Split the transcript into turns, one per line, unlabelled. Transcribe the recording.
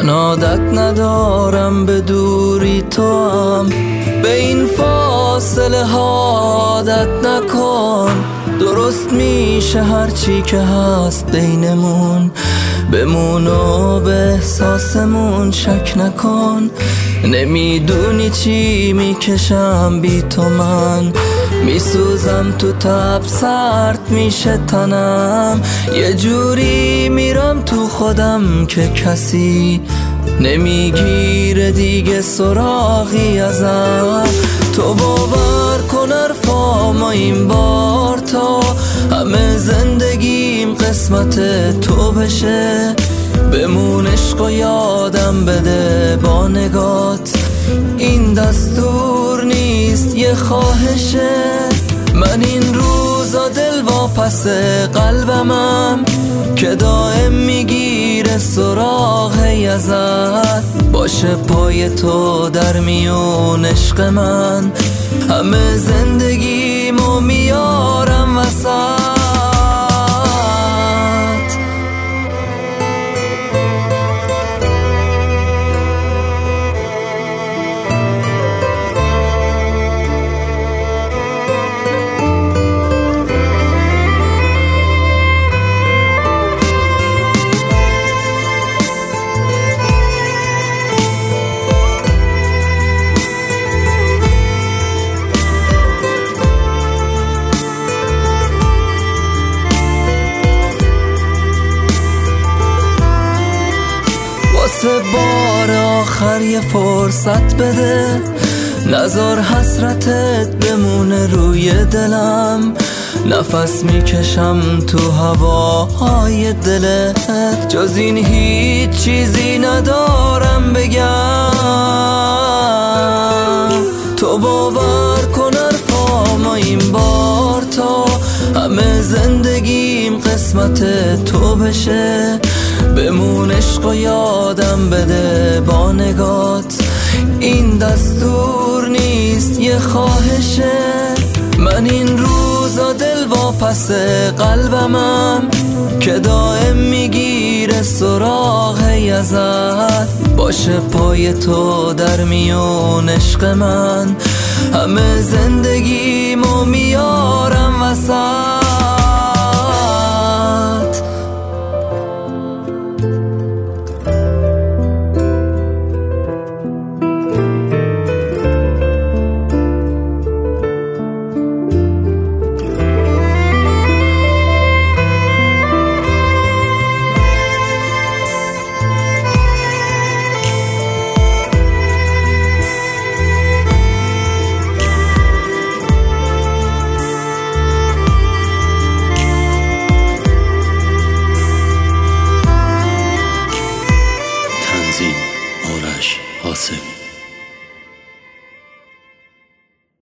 عادت ندارم به دوری تو هم، به این فاصله ها عادت نکن. درست میشه هرچی که هست بینمون، بمون و به احساسمون شک نکن. نمیدونی چی میکشم بی تو من، میسوزم تو تب، سرد میشه تنم. یه جوری میرم تو خودم که کسی نمیگیره دیگه سراغی ازم. تو باور کن حرفامو این بار، تا همه زندگیم قسمت تو بشه. بمون عشق و یادم بده با نگات، این دستور نیست یه خواهشه. من این روزا دل واپس قلبمم که دائم میگیره سراغی ازت. باشه پای تو در میون عشق من، همه زندگیمو میارم وسط. واسه بار آخر یه فرصت بده، نذار حسرتت بمونه روی دلم. نفس میکشم تو هواهای دلت، جز این هیچ چیزی ندارم بگم. تو باور کن حرفامو این بار، تا همه زندگیم قسمت تو بشه. بمون عشق و یادم بده با نگات، این دستور نیست یه خواهشه. من این روزا دل واپس قلبمم که دائم میگیره سراغی ازت. باشه پای تو در میون عشق من، همه زندگیمو میارم وسط.